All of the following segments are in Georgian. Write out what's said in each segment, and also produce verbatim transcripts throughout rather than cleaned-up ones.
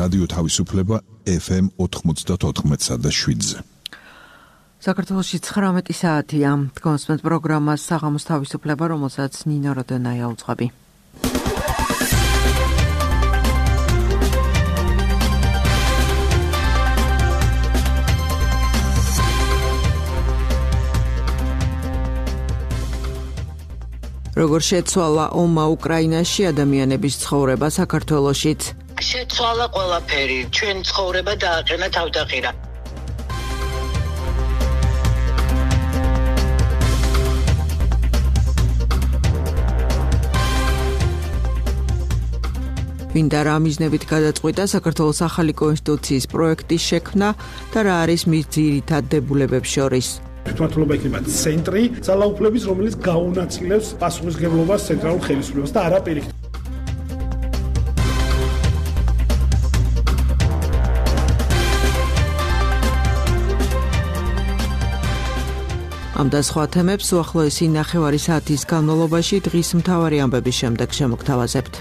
რადიო თავისუფლება ეფ ემ ოთხმოცდაოთხ და შვიდზე. საქართველოში ცხრამეტი საათია. კონსპენთ პროგრამას საღამოს თავისუფლება, რომელსაც ნინო როდონაია უძღვები. როგორ შეცვალა ომმა უკრაინაში ადამიანების ცხოვრება საქართველოშიც? შეცვალა ყველაფერი, ჩვენ ცხოვრება დააყენა თავდაღირა. ვინდა რა მიზნებით გადაწყვიტა საქართველოს ახალი კონსტიტუციის პროექტის შექმნა და რა არის მის ძირითად დებულებებს შორის? თვითმმართველობა იქნება ცენტრი ძალაუფლების, რომელიც გაუნაწილებს პასუხისმგებლობას ცენტრალურ ხელისუფლებას და არა პირიქით. ამ და სხვა თემებს უახლოესი ნახევარი საათის განმავლობაში დღის მთავარი ამბების შემდეგ შემოგთავაზებთ.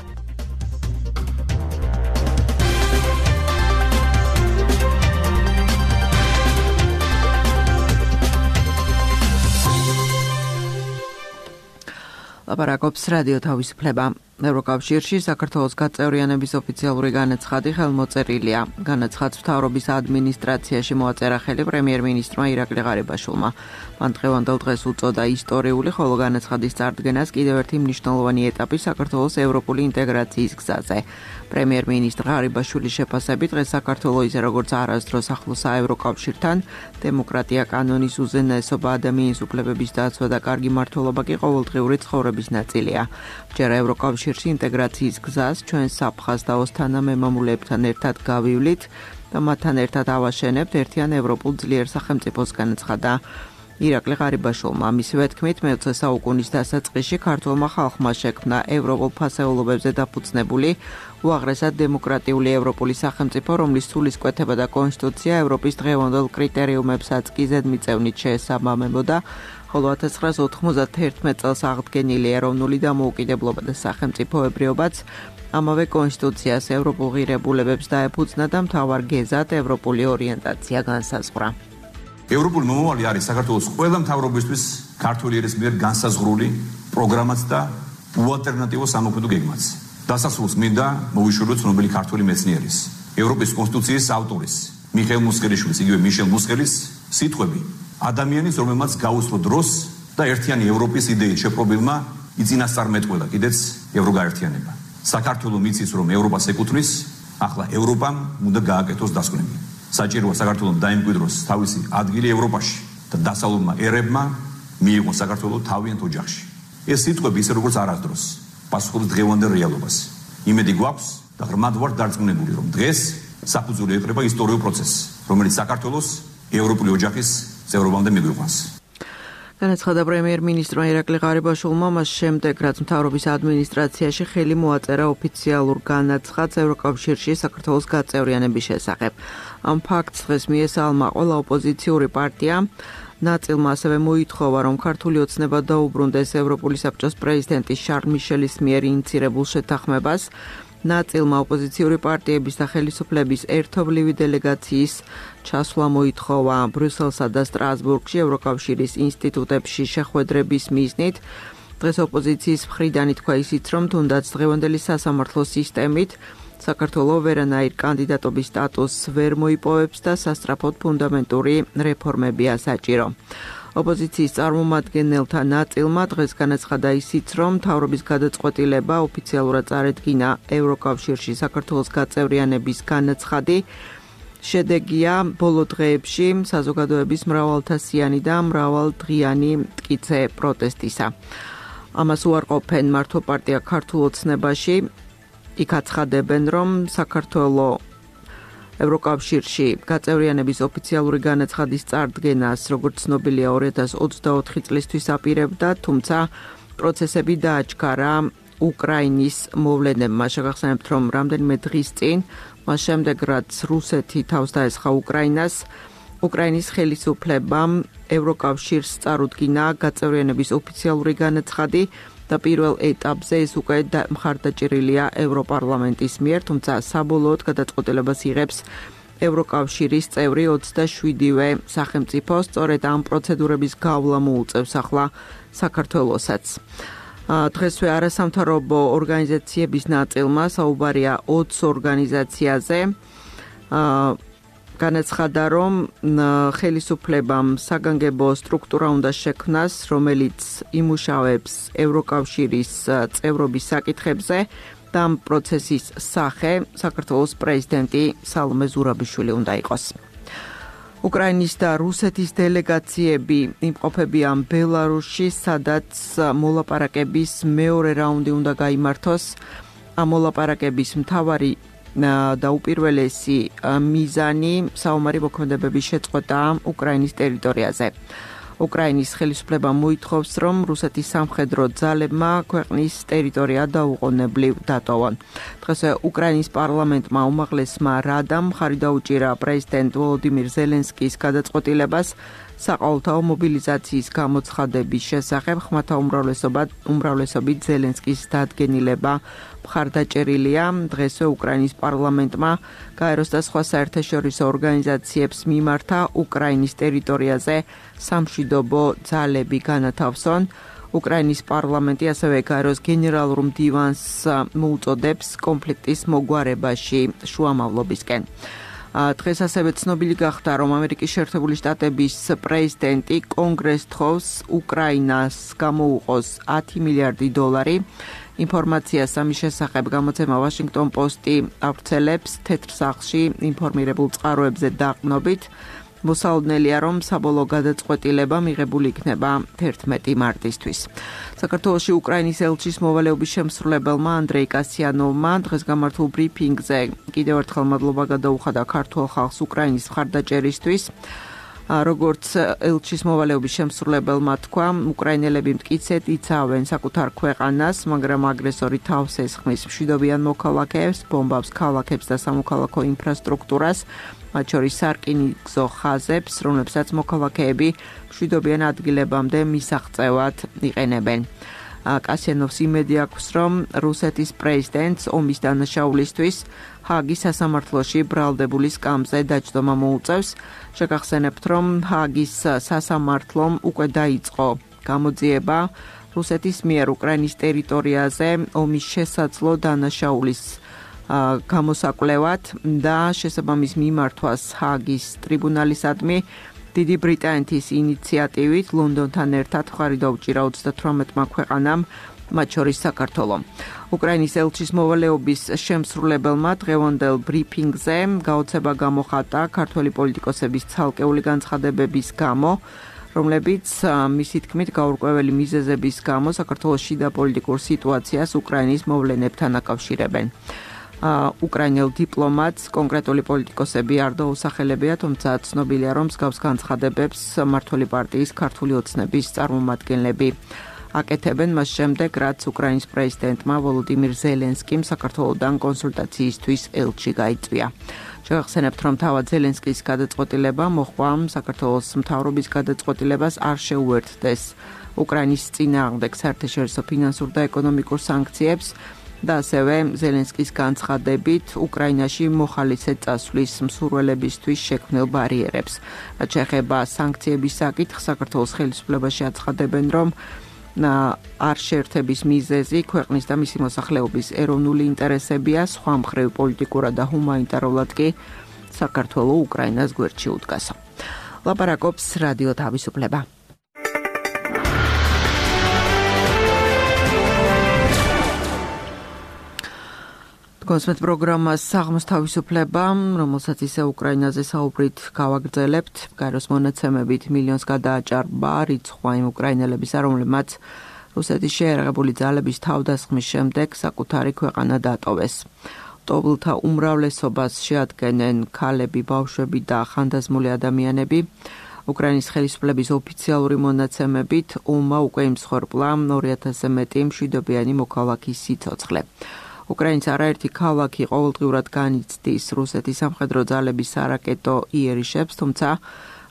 ლაპარაკობს რადიო თავისუფლება. ევროკავშირში საქართველოს გაწევრიანების ოფიციალური განაცხადი ხელმოწერილია. განაცხადს მთავრობის ადმინისტრაციაში მოაწერა ხელი პრემიერ-მინისტრმა ირაკლი ღარიბაშვილმა. მან დღევანდელ დღეს უწოდა ისტორიული, ხოლო განაცხადის წარდგენას კიდევ ერთი მნიშვნელოვანი ეტაპი საქართველოს ევროპული ინტეგრაციის გზაზე. პრემიერ-მინისტრ ღარიბაშვილის შეფასებით დღეს საქართველოს ისე როგორც არასდროს ახლოსა ევროკავშირთან, დემოკრატია, კანონის უზენაესობა, ადამიანის უფლებების დაცვა და კარგი მმართველობა კი ყოველდღიური ცხოვრების ნაწილია. ჯერა ევროკავშირში ინტეგრაციის გზას ჩვენ საფხაზ და ოსთანამემამულეებთან ერთად გავივლით და მათთან ერთად ავაშენებთ ერთიან ევროპულ ძლიერ სახელმწიფოს, განაცხადა ირაკლი ღარიბაშვილმა. მისივე თქმით, მეოცე საუკუნის დასაწყისში ქართულმა ხალხმა შექმნა ევროპულ ფასეულობებზე დაფუძნებული უაღრესად დემოკრატიული ევროპული სახელმწიფო, რომლის სულისკვეთება და კონსტიტუცია ევროპის დღევანდელ კრიტერიუმებსაც კი ზედმიწევნით შეესაბამებოდა, ხოლო ათას ცხრაას ოთხმოცდაერთმეტ წელს აღდგენილი ეროვნული დამოუკიდებლობა და სახელმწიფოებრიობაც ამავე კონსტიტუციას ევროპულ ღირებულებებს დაეფუძნა და მთავარ გეზად ევროპული ორიენტაცია განსაზღვრა. ევროპული მომავალი არის საქართველოს ყველა მთავრობისთვის ქართული ერის მიერ განსაზღვრული პროგრამაც და უალტერნატივო სამოქმედო გეგმაც. დასასრულს მინდა მოვიშუროთ ცნობილი ქართული მეცნიერის, ევროპის კონსტიტუციის ავტორის, მიხეილ მუსხელიშვილის, იგივე მიშელ მუსხელის სიტყვები. ადამიანის, რომელმაც გაუსწრო დროს და ერთიანი ევროპის იდეით შეპყრობილმა იწინასწარმეტყველა კიდეც ევროგაერთიანება. საქართველო მიცის, რომ ევროპას ეკუთვნის, ახლა ევროპამ უნდა გააკეთოს დასკვნები. საჭიროა საქართველოს დაიმკვიდროს თავისი ადგილი ევროპაში და დასავლურმა ერებმა მიიღოს საქართველოს თავიანთ ოჯახში. ეს სიტყვები ისე როგორც არასდროს პასუხობს დღევანდელ რეალობას. იმედი გვაქვს და ღრმად ვართ დარწმუნებული, რომ დღეს საფუძველი ეყრება ისტორიულ პროცესს, რომელიც საქართველოს ევროპული ოჯახის წევრობამდე მიგვიყვანს. განაცხადა პრემიერ-მინისტრმა ირაკლი ღარიბაშვილმა მას შემდეგ, რაც მთავრობის ადმინისტრაციაში ხელი მოაწერა ოფიციალურ განაცხადს ევროკავშირში საქართველოს გაწევრიანების შესახებ. ამ ფაქტს დღეს მიესალმა ყველა ოპოზიციური პარტია. ნაწილმა ასევე მოითხოვა, რომ ქართული ოცნება დაუბრუნდეს ევროპული საბჭოს პრეზიდენტის შარლ მიშელის მიერ ინიცირებულ შეთანხმებას. ნაწილმა ოპოზიციური პარტიების და ხელისუფლების ერთობლივი დელეგაციის ჩასვლა მოითხოვა ბრიუსელსა და სტრასბურგში ევროკავშირის ინსტიტუტებში შეხვედრების მიზნით. დღეს ოპოზიციის მხრიდან ითქვა ისიც, რომ თუნდაც დღევანდელი სასამართლო სისტემით საქართველოს ვერანაირ კანდიდატობის სტატუსს ვერ მოიპოვებს და სასწრაფოდ ფუნდამენტური რეფორმებია საჭირო. ოპოზიციის წარმომადგენელთა ნაწილმა დღეს განაცხადა ისიც, რომ მთავრობის გადაწყვეტილება ოფიციალურად წარედგინა ევროკავშირში საქართველოს გაწევრიანების განაცხადი შედეგია ბოლო დღეებში საზოგადოების მრავალთასიანი და მრავალდღიანი მტკიცე პროტესტისა. ამას უარყოფენ მართლ-პარტია ქართულ ოცნებაში. იქ აცხადებენ, რომ საქართველოს ევროკავშირში გაწევრიანების ოფიციალური განაცხადის წარდგენას, როგორც ცნობილია, ორი ათას ოცდაოთხი წლისთვის აპირებდა, თუმცა პროცესები დააჩქარა უკრაინის მოვლენებმა. შეგახსენებთ, რომ რამდენიმე დღის წინ, მას შემდეგ, რაც რუსეთი თავს დაესხა უკრაინას, უკრაინის ხელისუფლებამ ევროკავშირს წარუდგინა გაწევრიანების ოფიციალური განაცხადი და პირველ ეტაპზე ეს უკვე მხარდაჭერილია ევროპარლამენტის მიერ, თუმცა საბოლოოდ გადაწყვეტილებას იღებს ევროკავშირის წევრი ოცდაშვიდივე სახელმწიფო, სწორედ ამ პროცედურების გავლა მოუწევს ახლა საქართველოსაც. დღესვე არასამთავრობო ორგანიზაციების ნაწილმა საუბარია ოცს ორგანიზაციაზე. განაცხადა, რომ ხელისუფლებამ საგანგებო სტრუქტურა უნდა შექმნას, რომელიც იმუშავებს ევროკავშირის წევრობის საკითხებზე და ამ პროცესის სახე საქართველოს პრეზიდენტი სალომე ზურაბიშვილი უნდა იყოს. უკრაინის და რუსეთის დელეგაციები იმყოფებიან ბელარუსში, სადაც მოლაპარაკების მეორე რაუნდი უნდა გაიმართოს. ამ მოლაპარაკების მთავარი და უპირველესი მიზანი საომარი მოქმედებების შეწყვეტაა უკრაინის ტერიტორიაზე. უკრაინის ხელისუფლება მოითხოვს, რომ რუსეთის სამხედრო ძალებმა ქვეყნის ტერიტორია დაუყოვნებლივ დატოვონ. დღესვე უკრაინის პარლამენტმა უმაღლესმა რადამ მხარი დაუჭირა პრეზიდენტ ვოლოდიმირ ზელენსკის გადაწყვეტილებას საყოველთაო მობილიზაციის გამოცხადების შესახებ. ხმათა უმრავლესობით ზელენსკის დადგენილება მხარდაჭერილია. დღესვე უკრაინის პარლამენტმა გაეროს და სხვა საერთაშორისო ორგანიზაციებს მიმართა უკრაინის ტერიტორიაზე სამშვიდობო ძალები განათავსონ. უკრაინის პარლამენტი ასევე გაეროს გენერალურ მდივანს მოუწოდებს კონფლიქტის მოგვარებაში შუამავლობისკენ. დღეს ასევე ცნობილი გახდა, რომ ამერიკის შეერთებული შტატების პრეზიდენტი კონგრესს თხოვს უკრაინას გამოუყოს ათი მილიარდი დოლარი. ინფორმაციას ამის შესახებ გამოცემა ვაშინგტონ პოსტი ავრცელებს თეთრ სახლში ინფორმირებულ წყაროებზე დაყრდნობით. მოსალოდნელია, რომ საბოლოო გადაწყვეტილება მიღებული იქნება თერთმეტი მარტისთვის. საქართველოში უკრაინის ელჩის მოვალეობის შემსრულებელმა ანდრეი კასიანოვმა დღეს გამართულ ბრიფინგზე კიდევ ერთხელ მადლობა გადაუხადა ქართულ ხალხს უკრაინის მხარდაჭერისთვის. როგორც ელჩის მოვალეობის შემსრულებელმა თქვა, უკრაინელები მტკიცედ იცავენ საკუთარ ქვეყანას, მაგრამ აგრესორი თავს ესხმის მშვიდობიან მოქალაქეებს, ბომბავს ქალაქებს და სამოქალაქო ინფრასტრუქტურას, მათ შორის სარკინიგზო ხაზებს, რომლებსაც მოქალაქეები მშვიდობიან ადგილებამდე მისაღწევად იყენებენ. კასიანოვს იმედი აქვს, რომ რუსეთის პრეზიდენტს ომის დანაშაულისთვის ჰააგის სასამართლოში ბრალდებული სკამზე დაჯდომა მოუწევს. შეგახსენებთ, რომ ჰააგის სასამართლომ უკვე დაიწყო გამოძიება რუსეთის მიერ უკრაინის ტერიტორიაზე ომის შესაძლო დანაშაულის გამოსაკვლევად და შესაბამის მიმართვას ჰააგის ტრიბუნალისადმი დიდი ბრიტანეთის ინიციატივით ლონდონთან ერთად მხარი დაუჭირა ოცდათვრამეტმა ქვეყანამ, მათ შორის საქართველომ. უკრაინის ელჩის მოვალეობის შემსრულებელმა დღევანდელ ბრიფინგზე გაოცება გამოხატა ქართველი პოლიტიკოსების ცალკეული განცხადებების გამო, რომლებიც მისი თქმით გაურკვეველი მიზეზების გამო საქართველოს შიდა პოლიტიკურ სიტუაციას უკრაინის მოვლენებთან აკავშირებენ. უკრაინელ დიპლომატს კონკრეტული პოლიტიკოსები არ დაუსახელებია, თუმცა ცნობილია, რომ მსგავს განცხადებებს მმართველი პარტიის ქართული ოცნების წარმომადგენლები აკეთებენ მას შემდეგ, რაც უკრაინის პრეზიდენტმა ვოლოდიმირ ზელენსკიმ საქართველოსთან კონსულტაციისთვის ელჩი გაიწვია. შევახსენებთ, რომ თავად ზელენსკის გადაწყვეტილება მოჰყვა საქართველოს მთავრობის გადაწყვეტილებას არ შეუერთდეს უკრაინის წინააღმდეგ საერთაშორისო ფინანსურ და ეკონომიკურ სანქციებს და ასევე ზელენსკის განცხადებით უკრაინაში მოხალისე წასვლის მსურველებისთვის შექმნილ ბარიერებს. რაც შეეხება სანქციების საკითხს, საქართველოს ხელისუფლებაში აცხადებენ, რომ არ შეერთების მიზეზი ქვეყნის და მისი მოსახლეობის ეროვნული ინტერესებია, სხვა მხრივ პოლიტიკურად და ჰუმანიტარულად კი საქართველო უკრაინას გვერდში უდგასო. ლაპარაკობს რადიო თავისუფლება. კონსმეთ პროგრამას საღმოს თავისუფლება, რომელსაც ისე უკრაინაზე საუბრით გავაგრძელებთ. გაეროს მონაცემებით მილიონს გადააჭარბა რიცხვი იმ უკრაინელებისა, რომლებმაც რუსეთის შეიარაღებული ძალების თავდასხმის შემდეგ საკუთარი ქვეყანა დატოვეს. ტოვებულთა უმრავლესობას შეადგენენ ქალები, ბავშვები და ხანდაზმული ადამიანები. უკრაინის ხელისუფლების ოფიციალური მონაცემებით ომმა უკვე იმსხვერპლა ორი ათასზე მეტი მშვიდობიანი მოქალაქის სიცოცხლე. უკრაინის არაერთი ქალაქი ყოველდღიურად განიცდის რუსეთის სამხედრო ძალების არაკეტო იერიშებს, თუმცა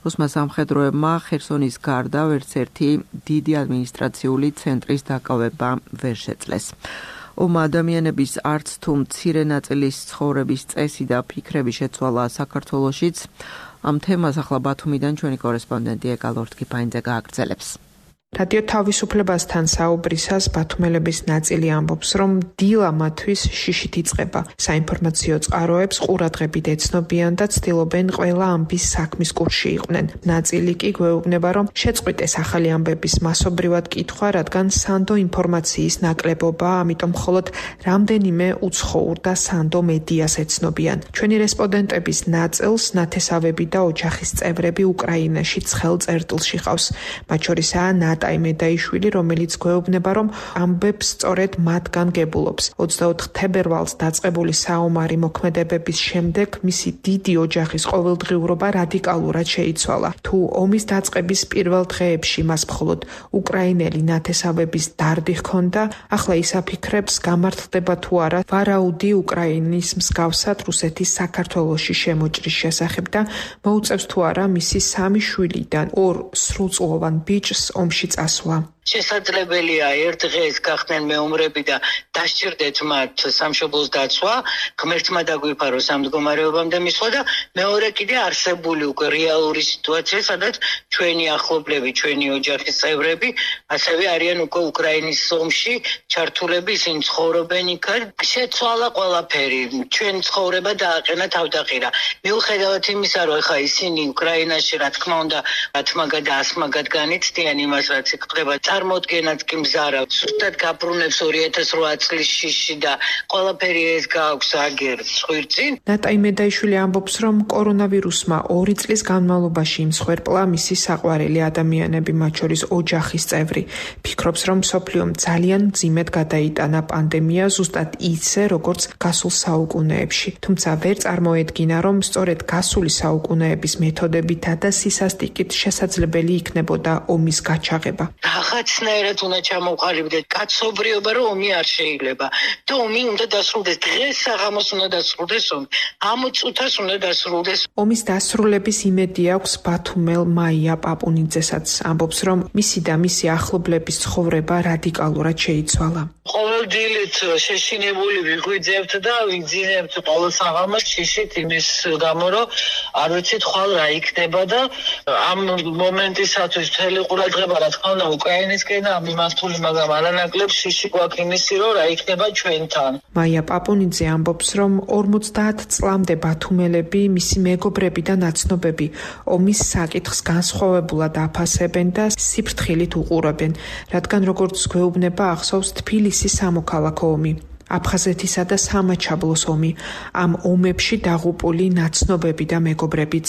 რუსმა სამხედროებმა ხერსონის გარდა ვერც ერთი დიდი ადმინისტრაციული ცენტრის დაკავება ვერ შეძლეს. ომმა ადამიანების არც თუ მცირე ნაწილის ცხოვრების წესი და ფიქრები შეცვალა საქართველოშიც. ამ თემას ახლა ბათუმიდან ჩვენი კორესპონდენტი ეკალორთ კიფაინძე გააგრძელებს. რადიო თავისუფლებასთან საუბრისას ბათუმელების ნაწილი ამბობს, რომ დილა მათთვის შიშით იწყება. საინფორმაციო წყაროებს ყურადღებით ეცნობიან და ცდილობენ ყველა ამბის საქმის კურსში იყვნენ. ნაწილი კი გვეუბნება, რომ შეწყვიტეს ახალი ამბების მასობრივად კითხვა, რადგან სანდო ინფორმაციის ნაკლებობაა, ამიტომ მხოლოდ რამდენიმე უცხოურ და სანდო მედიას ეცნობიან. ჩვენი რესპონდენტების ნაწილს ნათესავები და ოჯახის წევრები უკრაინაში ცხელ წერტილში ყავს. მათ შორისაა ნატაი მედაიშვილი, რომელიც გვეუბნება, რომ ამბებს სწორედ მათგან გებულობს. ოცდაოთხ თებერვალს დაწყებული საომარი მოქმედებების შემდეგ მისი დიდი ოჯახის ყოველდღიურობა რადიკალურად შეიცვალა. თუ ომის დაწყების პირველ დღეებში მას მხოლოდ უკრაინელი ნათესავების დარდი ჰქონდა, ახლა ის აფიქრებს, გამართლდება თუ არა ვარაუდი უკრაინის მსგავსად რუსეთის საქართველოში შემოჭრის შესახებ და მოუწევს თუ არა მისი სამი შვილიდან ორ სრულწლოვან ბიჭს ომში წასვლა. შესაძლებელია ერთ დღეს გახდნენ მეომრები და დასჭირდეთ მათ სამშობლოს დაცვა, ღმერთმა დაგვიფაროს ამ მდგომარეობამდე მისვლა და მეორე კიდე არსებული უკვე რეალური სიტუაცია, სადაც ჩვენი ახლობლები, ჩვენი ოჯახის წევრები ასევე არიან უკვე უკრაინის ომში ჩართულები, ისინი ცხოვრობენ იქ. შეცვალა ყველაფერი, ჩვენი ცხოვრება დააყენა თავდაღირა. მიუხედავად იმისა, რომ ხა ისინი უკრაინაში რა თქმა უნდა ათმაგად და ასმაგად განიცდიან იმას, რაც იქ ხდება. წარმოდგენაც კი მზარა, ზუსტად გაბრუნებს ორი ათას რვა წლის შიში და ყველაფერი ეს გააქვს აგერ ხვირწინ. ნატაი მედაიშვილი ამბობს, რომ კორონავირუსმა ორი წლის განმავლობაში იმსხვერპლა მისი საყვარელი ადამიანები, მათ შორის ოჯახის წევრი. ფიქრობს, რომ მსოფლიომ ძალიან მძიმედ გადაიტანა პანდემია, ზუსტად ისე, როგორც გასულ საუკუნეებში. თუმცა ვერ წარმოედგინა, რომ სწორედ გასული საუკუნეების მეთოდებითა და სისასტიკით შესაძლებელი იქნებოდა ომის გაჩაღება. რაღაცნაირად უნდა ჩამოვყალიბდეთ კაცობრიობა, რომ ომი არ შეიძლება და ომი უნდა დასრულდეს დღეს, საღამოს უნდა დასრულდეს ომი, ამ წუთას უნდა დასრულდეს. ომის დასრულების იმედი აქვს ბათუმელ მაია პაპუნიძესაც. ამბობს, რომ მისი და მისი ახლობლების ცხოვრება რადიკალურად შეიცვალა. ყოველდღიურად შეშინებული ვიღვიძებთ და ვიგზინებთ ყოველ საღამოს შიშით იმის გამო, რომ არ ვიცით ხვალ რა იქნება და ამ მომენტისათვის მთელი ყურადღება რა თქმა უნდა უკრაინისკენ ამ მიმართული, მაგრამ არანაკლებ შიში გვაქვს იმისი, რომ რა იქნება ჩვენთან. მაია პაპუნიძე ამბობს, რომ ორმოცდაათ წლამდე ბათუმელები, მისი მეგობრები და ნაცნობები ომის საკითხს განსხვავებულად აფასებენ და სიფრთხილით უყურებენ, რადგან როგორც გვეუბნება ახსოვს თბილისის სამოქალაქო ომი, აფხაზეთისა და სამაჩაბლოს ომი, ამ ომებში დაღუპული ნაცნობები და მეგობრებიც.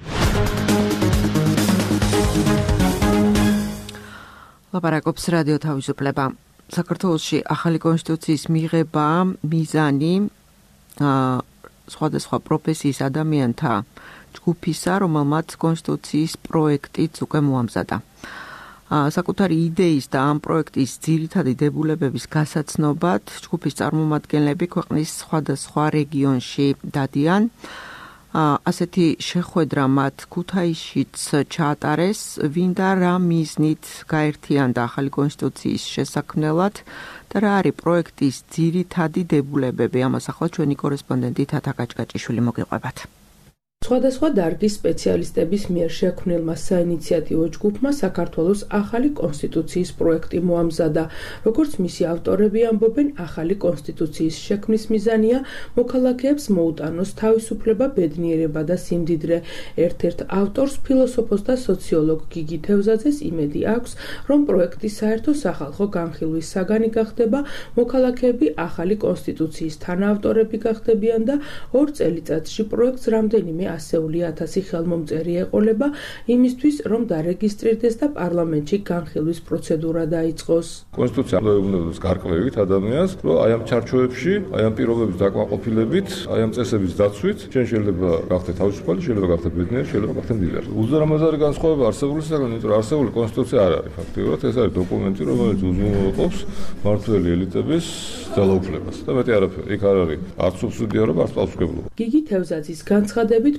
ლაპარაკობს რადიო თავისუფლება. საქართველოში ახალი კონსტიტუციის მიღება მიზანი სხვადასხვა პროფესიის ადამიანთა ჯგუფისა, რომელმაც კონსტიტუციის პროექტიც უკვე მოამზადა. საკუთარი იდეის და ამ პროექტის ძირითადი დებულებების გასაცნობად ჯგუფის წარმომადგენლები ქვეყნის სხვადასხვა რეგიონში დადიან. ასეთი შეხვედრა მათ ქუთაისშიც ჩაატარეს, ვინ და რა მიზნით გაერთიანდა ახალი კონსტიტუციის შესაქმნელად და რა არის პროექტის ძირითადი დებულებები. ამას ახლა ჩვენი კორესპონდენტი თათა კაჭკაჭიშვილი მოგიყვებათ. სხვადასხვა დარგის სპეციალისტების მიერ შექმნილმა საინიციატივო ჯგუფმა საქართველოს ახალი კონსტიტუციის პროექტი მოამზადა. როგორც მისი ავტორები ამბობენ, ახალი კონსტიტუციის შექმნის მიზანია მოქალაქეებს მოუტანოს თავისუფლება, ბედნიერება და სიმდიდრე. ერთ-ერთ ავტორს, ფილოსოფოს და სოციოლოგ გიგი თევზაძეს იმედი აქვს, რომ პროექტი საერთო სახალხო განხილვის საგანი გახდება, მოქალაქეები ახალი კონსტიტუციის თანაავტორები გახდებიან და ორ წელიწადში პროექტს რამდენიმე ასეული ათასი ხელმომწერი ეყოლება იმისთვის, რომ დარეგისტრირდეს და პარლამენტში განხილვის პროცედურა დაიწყოს. კონსტიტუცია ეუბნებს გარკვევით ადამიანს, რომ აი ამ ჩარჩოებში, აი ამ პირობების დაკმაყოფილებით, აი ამ წესების დაცვით, ჩვენ შეიძლება გახდეთ თავისუფალი, შეიძლება გახდეთ ბედნიერი, შეიძლება გახდეთ მდიდარი. უზარმაზარი განსხვავება არსებული საკითხი, იმიტომ რომ არსებული კონსტიტუცია არ არის ფაქტიურად, ეს არის დოკუმენტი, რომელიც უზრუნველყოფს მმართველი ელიტების ძალაუფლებას. და მეტი არაფერი, იქ არ არის არც სუბსიდიარობა, არც პასუხისმგებლობა. გიგი თევზაძის განცხადებით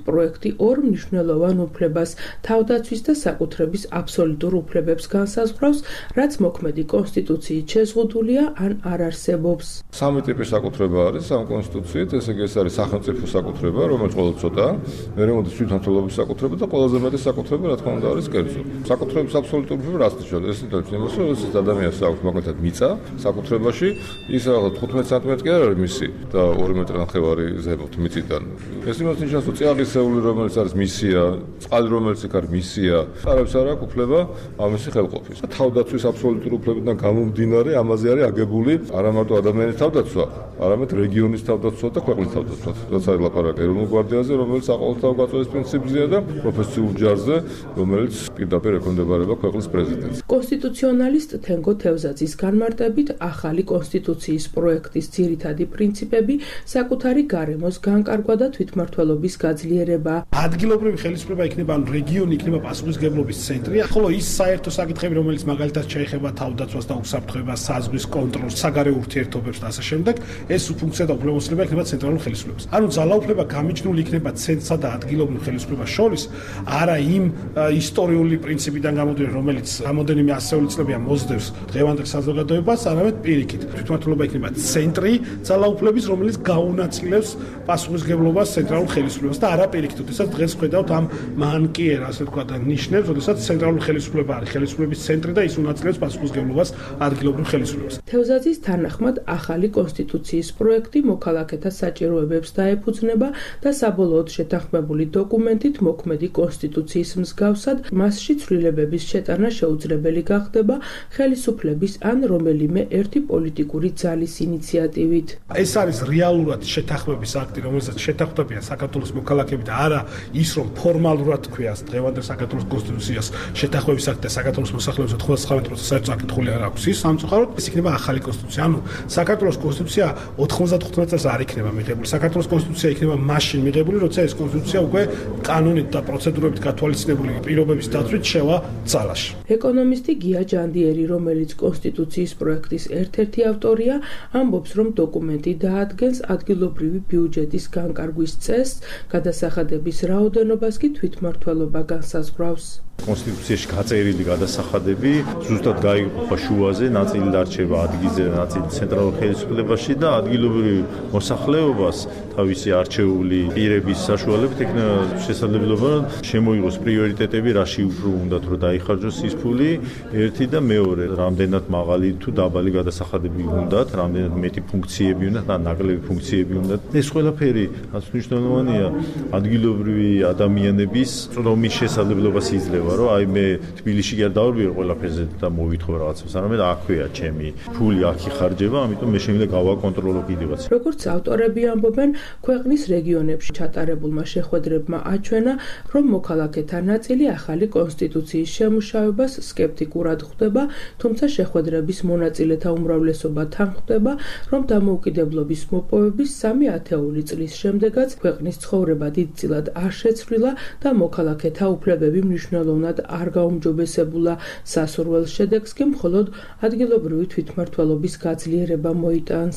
პროექტი ორ მნიშვნელოვან უფლებას, თავდაცვის და საკუთრების აბსოლუტურ უფლებებს განსაზღვრავს, რაც მოქმედი კონსტიტუციით შეზღუდულია ან არ არსებობს. სამი ტიპის საკუთრება არის ამ კონსტიტუციით, ესე იგი ეს არის სახელმწიფო საკუთრება, რომელიც ყველა ცოტა, მერე მოდის თვითმმართველობის საკუთრება და ყველაზე მეტი საკუთრება, რა თქმა უნდა, არის კერძო. საკუთრების აბსოლუტური უფლება რას ნიშნავს? ეს ნიშნავს იმას, რომ ეს ადამიანს აქვს მაგალითად მიწა საკუთრებაში, ის რაღაც თხუთმეტ სანტიმეტრი არ არის მისი და ორი მეტრი ნახევარი ზემოთ მიწიდან. ეს იმას ნიშნავს, რომ წიაღისეული, რომელიც არის მისია, წყალი, რომელიც იქ არის მისია, არაფერს არ აქვს უფლება ამისი ხელყოფის. თავდაცვის აბსოლუტური უფლებიდან გამომდინარე, ამაზე არის აგებული არა მარტო ადამიანის თავდაცვა, არამედ რეგიონის თავდაცვა და ქვეყნის თავდაცვა. რაც არის ლაპარაკი ეროვნულ გვარდიაზე, რომელიც საყოველთაო გაწევის პრინციპზეა და პროფესიულ ჯარზე, რომელიც პირდაპირ ექვემდებარება ქვეყნის პრეზიდენტს. კონსტიტუციონალისტ თენგო თევზაძის განმარტებით, ახალი კონსტიტუციის პროექტის ძირითადი პრინციპები საკუთარი გარემოს განკარგვა და თვითმმართველობის გაძლიერება. ადგილობრივი ხელისუფლება იქნება, ან რეგიონი იქნება პასუხისმგებლობის ცენტრი, ხოლო ის საერთო საკითხები, რომელიც მაგალითად შეეხება თავდაცვას და უსაფრთხოებას, საზღვის კონტროლს, საგარეო ურთიერთობებს და ასე შემდეგ, ეს ფუნქცია და უფლებამოსილება იქნება ცენტრალურ ხელისუფლებას. ანუ ძალაუფლება გამიჯნული იქნება ცენტრსა და ადგილობრივ ხელისუფლებას შორის, არა იმ ისტორიული პრინციპიდან გამომდინარე, რომელიც რამოდენიმე ასეული წლებია მოსდევს დღევანდელ საზოგადოებას, არამედ პირიქით. თვითმმართველობა იქნება ცენტრი ძალაუფლების, რომელიც გაუნაწილებს პასუხისმგებლობას ცენტრალურ ხელისუფლებას და არა პირიქით. თუმცა დღეს ხედავთ ამ მანკიერ, ასე ვთქვათ, ნიშნებს, როდესაც ცენტრალური ხელისუფლება არის ხელისუფლების ცენტრი და ის უნაწილებს პასუხისმგებლობას ადგილობრივ ხელისუფლებას. თევზაძის თანახმად, ახალი კონსტიტუციის პროექტი მოქალაქეთა საჭიროებებს დაეფუძნება და საბოლოოდ შეთანხმებული დოკუმენტით მოქმედი კონსტიტუციის მსგავსად, მასში ცვლილებების შეტანა შეუძლებელი გახდება ხელისუფლების ან რომელიმე ერთი პოლიტიკური ძალის ინიციატივით. ეს არის რეალურად შეთანხმების აქტი, რომელსაც შეთანხმდებიან საქართველოს მოქალაქეები და არა ის, რომ ფორმალურად თქვიას დღევანდელ საქართველოს კონსტიტუციას შეთანხმების აქტი და საქართველოს მოსახლეობის ოთხმოცდახმეტ პროცენტს საერთოდ საკითხული არ აქვს. ის სამწუხაროდ ეს იქნება ახალი კონსტიტუცია. ანუ საქართველოს კონსტიტუცია ოთხმოცდათხუთმეტ წელს არ იქნება მიღებული. საქართველოს კონსტიტუცია იქნება მაშინ მიღებული, როცა ეს კონსტიტუცია უკვე კანონით და პროცედურებით გათვალისწინებული პირობების დაცვით შევა ძალაში. ეკონომისტი გია ჯანდიერი, რომელიც კონსტიტუციის პროექტის ერთ-ერთი ავტორია, ამბობს, რომ დოკუმენტი დაადგენს ადგილობრივი ბიუჯეტის განკარგვის წესს, გადასახადების რაოდენობას კი თვითმმართველობა განსაზღვრავს. კონსტიტუციაში გაწერილი გადასახადები ზუსტად გაიყოფა შუაზე, ნაწილი დარჩება ადგილზე, ნაწილი ცენტრალურ ხელისუფლებაში და ადგილობრივი მოსახლეობას თავისი არჩეული პირების საშუალებით ექნება შესაძლებლობა შემოიღოს პრიორიტეტები, რაში უფრო უნდათ რომ დაიხარჯოს ის ფული, ერთი და მეორე, რამდენად მაღალი თუ დაბალი გადასახადები უნდათ, რამდენად მეტი ფუნქციები უნდათ, ან ნაკლები ფუნქციები უნდათ. ეს ყველაფერი რაც მნიშვნელოვანია ადგილობრივი ადამიანების წვდომის შესაძლებლობას იძლევა. რომ აი მე თბილისში კი არ დავარბიე ყველაფერზე და მოვითხოვ რაღაცას, არამედ აქვეა ჩემი ფული, აქ იხარჯება, ამიტომ მე შემიძლია გავაკონტროლო კიდევაც. როგორც ავტორები ამბობენ, ქვეყნის რეგიონებში ჩატარებულმა შეხვედრებმა აჩვენა, რომ მოქალაქეთა ნაწილი ახალი კონსტიტუციის შემუშავებას სკეპტიკურად ხვდება, თუმცა შეხვედრების მონაწილეთა უმრავლესობა თანხმდება, რომ დამოუკიდებლობის მოპოვების სამი ათეული წლის შემდეგაც ქვეყნის ცხოვრება დიდწილად არ შეცვლილა და მოქალაქეთა უფლებები მნიშვნელოვნად არ გაუმჯობესებულა. სასურველ შედეგს კი მხოლოდ ადგილობრივი თვითმმართველობის გაძლიერება მოიტანს.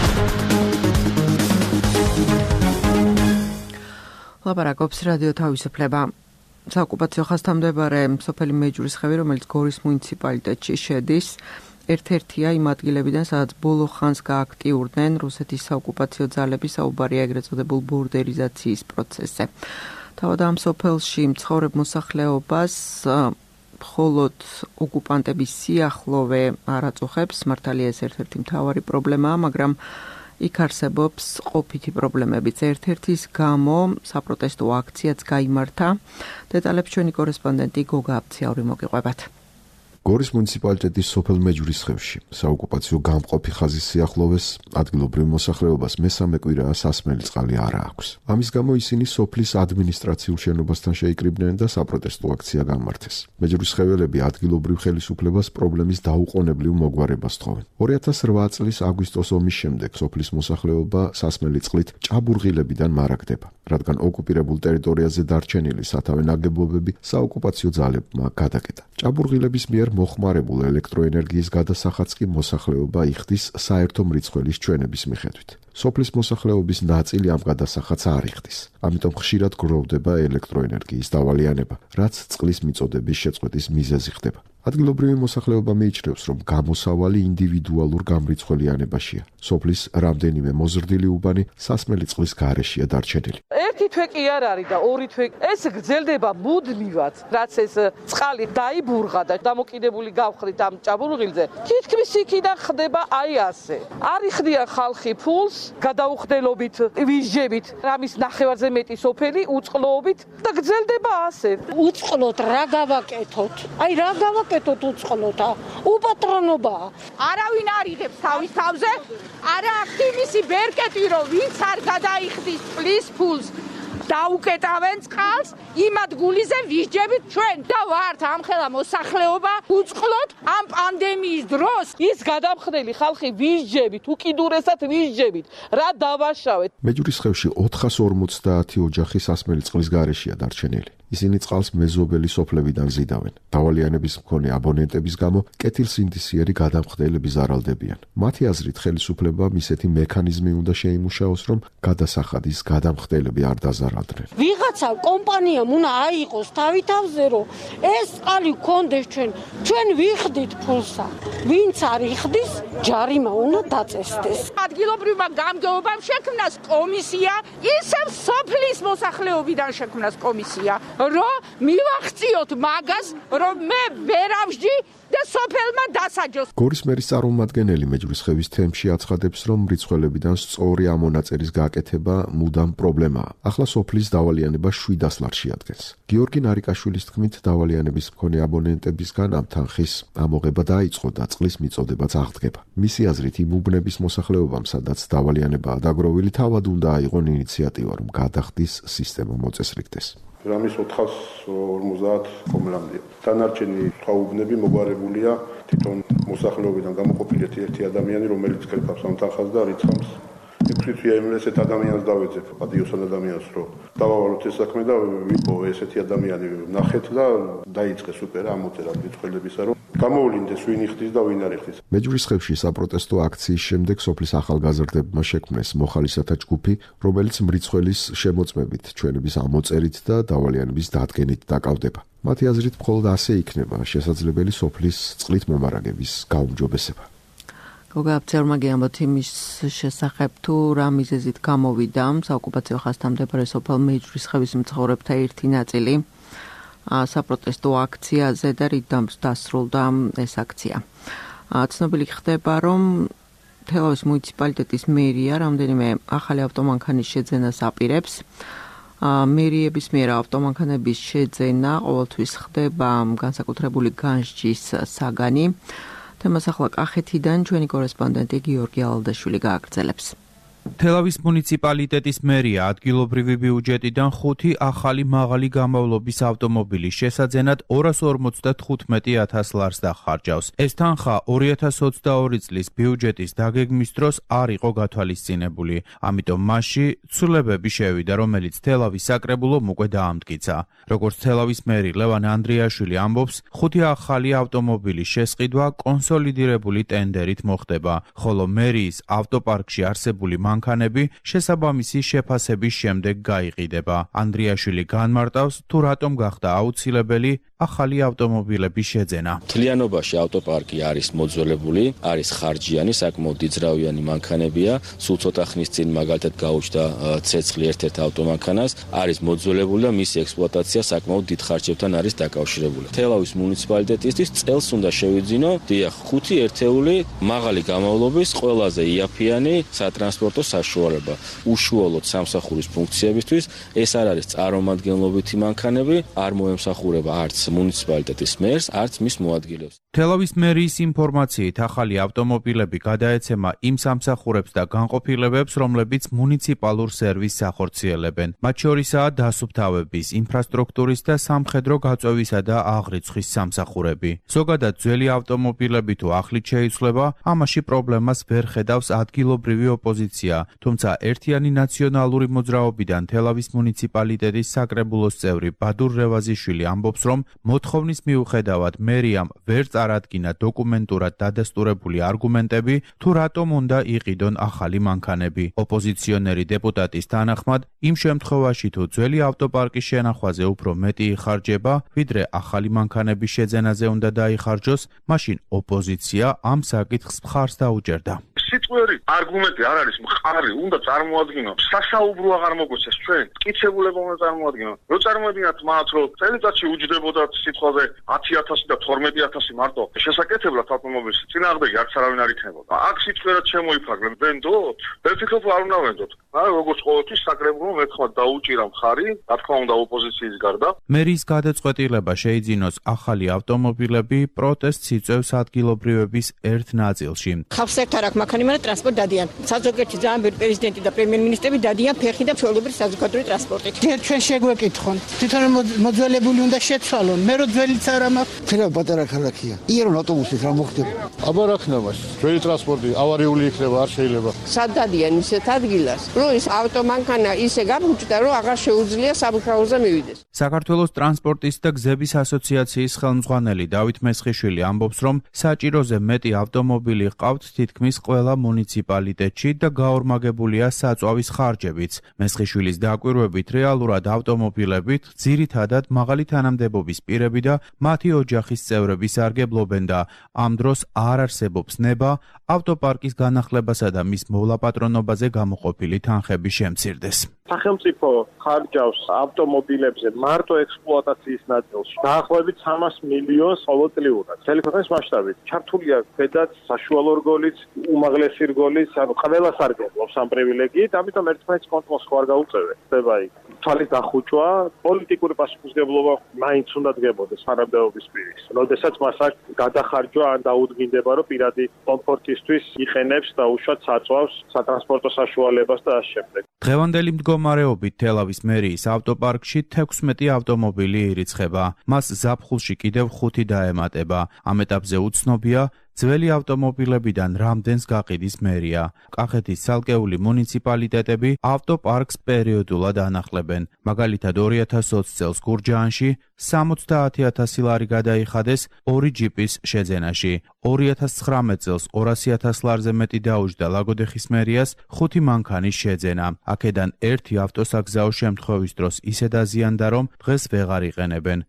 ლაპარაკობს რადიო თავისუფლება. საოკუპაციო ხაზთამდებარე სოფელი მეჯვრისხევი, რომელიც გორის მუნიციპალიტეტში შედის, ერთ-ერთია იმ ადგილებიდან, სადაც ბოლო ხანს გააქტიურდნენ რუსეთის საოკუპაციო ძალები, საუბარია ეგრეთ წოდებულ ბორდერიზაციის პროცესზე. თავად ამ სოფელში მცხოვრებ მოსახლეობას მხოლოდ ოკუპანტების სიახლოვე არ აწუხებს, მართალია ეს ერთ-ერთი მთავარი პრობლემაა, მაგრამ იქ არსებობს ყოფითი პრობლემებიც. ერთ-ერთის გამო საპროტესტო აქციაც გაიმართა. დეტალებს ჩვენი კორესპონდენტი გოგა აბციაური მოგიყვებათ. გორის მუნიციპალიტეტის სოფელ მეჯვრისხევში საოკუპაციო გამყოფი ხაზის სიახლოვეს ადგილობრივ მოსახლეობას მესამე კვირაა სასმელი წყალი არ აქვს. ამის გამო ისინი სოფლის ადმინისტრაციულ შენობასთან შეიკრიბნენ და საპროტესტო აქცია გამართეს. მეჯვრისხეველები ადგილობრივ ხელისუფლებას პრობლემის დაუყოვნებლივ მოგვარებას თხოვენ. ორი ათას რვა წლის აგვისტოს ომის შემდეგ სოფლის მოსახლეობა სასმელი წყლით ჭაბურღილებიდან მარაგდება. რადგან ოკუპირებულ ტერიტორიაზე დარჩენილი სათავე ნაგებობები საოკუპაციო ძალებმა გადაკეტა. ჭაბურღილების მიერ მოხმარებულ ელექტროენერგიის გადასახადს კი მოსახლეობა იხდის საერთო მრიცხველის ჩვენების მიხედვით. სოფლის მოსახლეობის ნაწილი ამ გადასახადს არ იხდის. ამიტომ ხშირად გროვდება ელექტროენერგიის დავალიანება, რაც წყლის მიწოდების შეწყვეტის მიზეზი ხდება. ადგილობრივი მოსახლეობა მიიჩნევს, რომ გამოსავალი ინდივიდუალურ გამრიცხველიანებაშია. სოფლის რამდენიმე მოზრდილი უბანი სასმელი წყლის გარეშეა დარჩენილი. ერთი თვე კი არ არის და ორი თვე ეს გრძელდება მუდმივად, რაც ეს წყალი დაიბურღა და დამოკიდებული გავხდით ამ ჭაბურღილზე. თითქმის იქიდან ხდება აი ასე. არ იხდიან ხალხი ფულს გადაუხდელობით, ვიზჯებით, რამის ნახევარზე მეტი სოფელი უწყლოობით და გრძელდება ასე. უწყლოდ რა გავაკეთოთ? აი რა გავაკეთოთ უწყლოდ? უპატრონობაა. არავინ არ იღებს თავის თავზე, არა აქ იმისი ბერკეტი რომ ვინც არ გადაიხდის პლის ფულს დაუკეტავენ წყალს, იმ ადგულიზე ვისჯებით ჩვენ და ვართ ამხელა მოსახლეობა უწყლოდ ამ პანდემიის დროს ის გადამხდელი ხალხი ვისჯებით, უკიდურესად ვისჯებით, რა დავაშავეთ. მეჯურისხევში ოთხას ორმოცდაათი ოჯახი სასმელი წყლის გარეშეა დარჩენილი. ისინი წყალს მეზობელი სოფლებიდან ზიდავენ. დავალიანების მქონე აბონენტების გამო კეთილსინდისიერი გადამხდელები ზარალდებიან. მათი აზრით ხელისუფლებამ ისეთი მექანიზმი უნდა შეიმუშაოს, რომ გადასახადის გადამხდელები არ დაზარალდნენ. ვიღაცა კომპანიამ უნდა აიღოს თავი თავზე, რომ ეს წყალი გქონდეს ჩვენ, ჩვენ ვიხდით ფულსა. ვინც არ იხდის, ჯარიმა უნდა დაწესდეს. ადგილობრივმა გამგეობამ შექმნას კომისია, ისევ სოფლის მოსახლეობიდან შექმნას კომისია. რომ მივახციოთ მაგას, რომ მე ვერავჯი და სოფელმა დასაჯოს. გორის მერის წარმომადგენელი მეჯვრისხევის თემში აცხადებს, რომ მრიცხველებიდან სწორი ამონაწერის გაკეთება მუდამ პრობლემაა. ახლა სოფლის დავალიანება შვიდას ლარს შეადგენს. გიორგი ნარიკაშვილის თქმით, დავალიანების მქონე აბონენტებისგან ამ თანხის ამოღება დაიწყო და წყლის მიწოდებაც აღდგება. მისი აზრით, იმ უბნების მოსახლეობამ, სადაც დავალიანებაა დაგროვილი, თავად უნდა აიღონ ინიციატივა, რომ გადახდის სისტემა მოწესრიგდეს. რამის ოთხას ორმოცდაათ კომლამდე. დანარჩენი ხაუბნები მოგვარებულია თვითონ მოსახლეობიდან გამოყოფილი ერთი ადამიანი, რომელიც კრეფავს ამ თანხას და რიცხავს. ექვსი თვე ესეთ ადამიანს დავეძებ, პატიოსან ადამიანს, რომ დავავალოთ ეს საქმე და ვიპო ესეთი ადამიანი ნახეთ და დაიწყეს უკვე რა ამოწერა მრიცხველებისა, რომ გამოვლინდეს ვინ იხდის და ვინ არ იხდის. მეჯვრისხევში საპროტესტო აქციის შემდეგ სოფლის ახალგაზრდებმა შექმნეს მოხალისათა ჯგუფი, რომელიც მრიცხველის შემოწმებით, ჩვენების ამოწერით და დავალიანების დადგენით დაკავდება. მათი აზრით, მხოლოდ ასე იქნება შესაძლებელი სოფლის წყლით მომარაგების გაუმჯობესება. გოგაბცერმა გიამბოთ იმის შესახებ, თუ რა მიზეზით გამოვიდა საოკუპაციო ხაზთან მდებარე სოფელ მეჯვრისხევის მცხოვრებთა ერთი ნაწილი საპროტესტო აქციაზე და რითთან დასრულდა ეს აქცია. ცნობილი ხდება, რომ თელავის მუნიციპალიტეტის მერია რამდენიმე ახალი ავტომანქანის შეძენას აპირებს. მერიების მიერ ავტომანქანების შეძენა ყოველთვის ხდება განსაკუთრებული განსჯის საგანი. თემას ახლა კახეთიდან ჩვენი კორესპონდენტი გიორგი ალდაშვილი გააგრძელებს. თელავის მუნიციპალიტეტის მერია ადგილობრივი ბიუჯეტიდან ხუთი ახალი მაღალი გამავლობის ავტომობილის შესაძენად ორას ორმოცდათხუთმეტი ათას ლარს დახარჯავს. ეს თანხა ორი ათას ოცდაორი წლის ბიუჯეტის დაგეგმვის დროს არ იყო გათვალისწინებული, ამიტომ მასში ცვლილებები შევიდა, რომელიც თელავის საკრებულომ უკვე დაამტკიცა. როგორც თელავის მერი ლევან ანდრიაშვილი ამბობს, ხუთი ახალი ავტომობილის შესყიდვა კონსოლიდირებული ტენდერით მოხდება, ხოლო მერიის ავტოპარკში არსებული მანქანები შესაბამისი შეფასების შემდეგ გაიყიდება. ანდრიაშვილი განმარტავს, თუ რატომ გახდა აუცილებელი ახალი ავტომობილების შეძენა. მთლიანობაში ავტოპარკი არის მოძველებული, არის ხარჯიანი, საკმაოდ დიდძრავიანი მანქანებია. სულ ცოტა ხნის წინ მაგალითად გაუჩნდა ცეცხლი ერთ-ერთ ავტომანქანას, არის მოძველებული და მისი ექსპლუატაცია საკმაოდ დიდ ხარჯებთან არის დაკავშირებული. თელავის მუნიციპალიტეტისთვის წელს უნდა შევიძინო, დიახ, ხუთი ერთეული მაღალი გამავლობის, ყველაზე იაფიანი სატრანსპორტო საშუალება. უშუალოდ სამსახურის ფუნქციებისთვის ეს არ არის წარმომადგენლობითი მანქანები, არ მოემსახურება არც მუნიციპალიტეტის მერს, არც მის მოადგილეებს. თელავის მერიის ინფორმაციით ახალი ავტომობილები გადაეცემა იმ სამსახურებს და განყოფილებებს, რომლებიც მუნიციპალურ სერვისს ახორციელებენ. მათ შორისაა დასუფთავების, ინფრასტრუქტურის და სამხედრო გაწევისა და აღრიცხვის სამსახურები. ზოგადად ძველი ავტომობილები თუ ახლით შეიცვლება, ამაში პრობლემას ვერ ხედავს ადგილობრივი ოპოზიცია, თუმცა ერთიანი ნაციონალური მოძრაობიდან თელავის მუნიციპალიტეტის საკრებულოს წევრი ბადურ რევაზიშვილი ამბობს, რომ მოთხოვნის მიუხედავად მერიამ ვერ წარადგინა დოკუმენტურად დადასტურებული არგუმენტები, თუ რატომ უნდა იყიდონ ახალი მანქანები. ოპოზიციონერი დეპუტატის თანახმად, იმ შემთხვევაში თუ ძველი ავტოპარკის შენახვაზე უფრო მეტი იხარჯება, ვიდრე ახალი მანქანების შეძენაზე უნდა დაიხარჯოს, მაშინ ოპოზიცია ამ საკითხს მხარს დაუჭერდა. სიტყვიერი არგუმენტი არ არის მყარი, უნდა წარმოადგინოთ. სასაუბრო აღარ მოგვეცეს ჩვენ, მტკიცებულება უნდა წარმოადგინოთ. რო წარმოადგინოთ მათ, რომ წელიწადში უჯდებოდათ სიტყვაზე ათი ათასი და თორმეტი ათასი მარტო შესაკეთებლად ავტომობილის წინააღმდეგი არც არავინ არ იქნებოდა. აქ სიტყვიერად შემოიფარგლებ, ვენდოთ, ვერტიკალ არ უნდა ვენდოთ. აი როგორც ყოველთვის საკრებულო მეთქმა დაუჭირა მხარი, რა თქმა უნდა ოპოზიციის გარდა. მერიის გადაწყვეტილება შეიძინოს ახალი ავტომობილები პროტესტს იწვევს ადგილობრივების ერთ ნაწილში. ხავს ერთად აქვს მანქანა, მაგრამ ტრანსპორტ დადიან. საზოგადოებრივი ძალიან ბევრი პრეზიდენტი და პრემიერ-მინისტრები დადიან ფეხი და ჩვეულებრივი საზოგადოებრივი ტრანსპორტით. ჩვენ შეგვეკითხონ, თვითონ მოძველებული უნდა შეცვალონ, მე რო ძველიც არ მაქვს. თელა პატარა ქალაქია. იერონ ავტობუსით რა მოხდება? აბა რა ქნება? ძველი ტრანსპორტი ავარიული იქნება, არ შეიძლება. სად დადიან ისეთ ადგილას, რომ ის ავტომანქანა ისე გამუჭდა, რომ აღარ შეუძლია სამუშაოზე მივიდეს. საქართველოს ტრანსპორტის და გზების ასოციაციის ხელმძღვანელი დავით მესხიშვილი ამბობს, რომ საჭიროზე მეტი ავტომობილი ჰყავთ თითქმის ყველა მუნიციპალიტეტში და გაორმაგებულია საწვავის ხარჯებიც. მესხიშვილის დაკვირვებით რეალურად ავტომობილებით ძირითადად მაღალი თანამდებობის პირები და მათი ოჯახის წევრები სარგებლობენ და ამ დროს არ არსებობს ნება ავტოპარკის განახლებასა და მის მოლაპატრონობაზე გამოყოფილი თანხების შემცირდეს. სახელმწიფო ხარჯავს ავტომობილებზე მარტო ექსპლუატაციის ნაწილში დაახლოებით სამას მილიონს ყოველწლიურად. მთელი ქვეყნის მასშტაბით ჩართულია ქვედაც, საშუალო რგოლიც, უმაღლესი რგოლიც, ანუ ყველა სარგებლობს ამ პრივილეგიით, ამიტომ ერთმანეთის კონტროლს ხო არ გაუწევენ. ხდება იქ თვალის დახუჭვა, პოლიტიკური პასუხისმგებლობა მაინც უნდა დგებოდეს თანამდებობის პირის. როდესაც მას აქ გადახარჯვა ან დაუდგინდება, რომ პირადი კომფორტისთვის იყენებს და უშუალოდ საწვავს სატრანსპორტო საშუალებას და ამ შემდეგ. დღევანდელი მდგომარეობით თელავის მერიის ავტოპარკში თექვსმეტი ავტომობილი ირიცხება. მას ზაფხულში კიდევ ხუთი დაემატება. ამ ეტაპზე უცნობია, ძველი ავტომობილებიდან რამდენს გაყიდის მერია. კახეთის ცალკეული მუნიციპალიტეტები ავტოპარკს პერიოდულად ანახლებენ. მაგალითად ორი ათას ოცი წელს გურჯაანში სამოცდაათი ათასი ლარი გადაიხადეს ორი ჯიპის შეძენაში. ორი ათას ცხრამეტ წელს ორასი ათას ლარზე მეტი დაუჯდა ლაგოდეხის მერიას ხუთი მანქანის შეძენა. აქედან ერთი ავტოსაგზაო შემთხვევის დროს ისე დაზიანდა, რომ დღეს ვეღარ იყენებენ.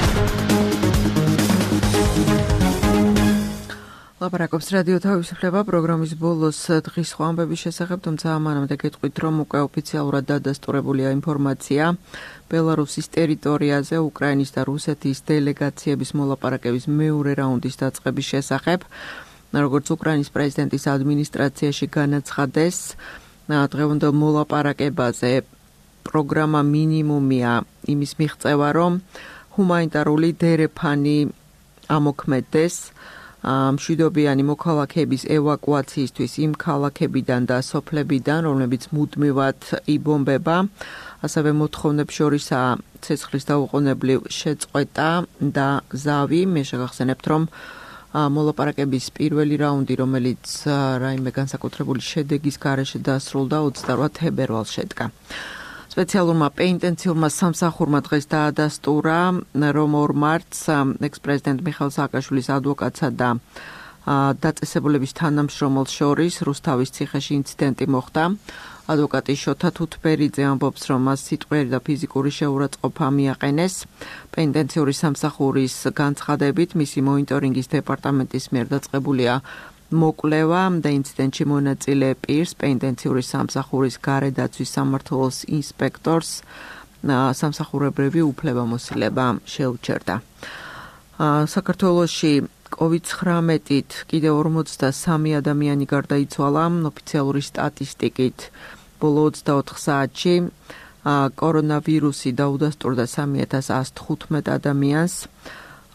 ლაპარაკობს რადიო თავისუფლება პროგრამის ბოლოს დღის სხვა ამბების შესახებ, თუმცა მანამდე გეტყვით, რომ უკვე ოფიციალურად დადასტურებულია ინფორმაცია ბელარუსის ტერიტორიაზე უკრაინის და რუსეთის დელეგაციების მოლაპარაკების მეორე რაუნდის დაწყების შესახებ. როგორც უკრაინის პრეზიდენტის ადმინისტრაციაში განაცხადეს, დღევანდელ მოლაპარაკებაზე პროგრამა მინიმუმია იმის მიღწევა, რომ ჰუმანიტარული დერეფანი ამოქმედდეს მშვიდობიანი მოქალაქეების ევაკუაციისთვის იმ ქალაქებიდან და სოფლებიდან, რომლებიც მუდმივად იბომბება. ასევე მოთხოვნებს შორისაა ცეცხლის დაუყოვნებლივ შეწყვეტა და ზავი. მე შეგახსენებთ, რომ მოლაპარაკების პირველი რაუნდი, რომელიც რაიმე განსაკუთრებული შედეგის გარეშე დასრულდა, ოცდაოთხ თებერვალს შედგა. სპეციალურმა პეინტენციურმა სამსახურმა დღეს დაადასტურა, რომ ორ მარტს ექს-პრეზიდენტ მიხაილ სააკაშვილის ადვოკატსა და დაწესებულების თანამშრომელს შორის რუსთავის ციხეში ინციდენტი მოხდა. ადვოკატი შოთა თუთბერიძე ამბობს, რომ მას სიტყვიერი და ფიზიკური შეურაცხყოფა მიაყენეს. პეინტენციური სამსახურის განცხადებით მისი მონიტორინგის დეპარტამენტის მიერ დაწყებულია მოკვლევა და ინციდენტში მონაწილე პირს პეინტენციური სამსახურის გარედაცვის სამმართველოს ინსპექტორს სამსახურებრივი უფლებამოსილება შეუჩერდა. საქართველოში კოვიდ ცხრამეტით კიდევ ორმოცდასამი ადამიანი გარდაიცვალა ოფიციალური სტატისტიკით. ბოლო ოცდაოთხ საათში კორონავირუსი დაუდასტურდა სამი ათას ათს თხუთმეტ ადამიანს.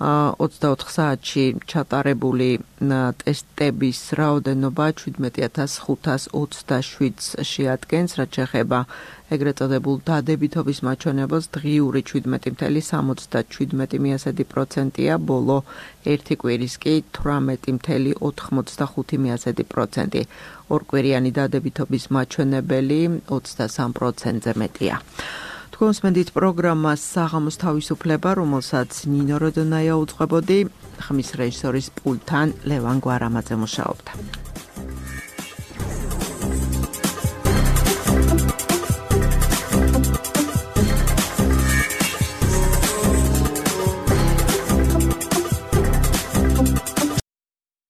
ოცდაოთხ საათში ჩატარებული ტესტების რაოდენობა შვიდმეტი ათას ხუთას ოცდაშვიდს შეადგენს, რაც შეეხება ეგრეთ წოდებულ დადებითობის მაჩვენებელს, დღიური შვიდმეტი მთელი სამოცდაშვიდმეტი პროცენტია, ბოლო ერთი კვირის კი თვრამეტი მთელი ოთხმოცდახუთი პროცენტი. ორკვირიანი დადებითობის მაჩვენებელი ოცდასამ პროცენტზე მეტია. თქვენს მედით პროგრამას საღამოს თავისუფლება, რომელსაც ნინო როდონაია უძღვებოდი, ხმის რეჟისორის პულტთან ლევან გვარამაძე მუშაობდა.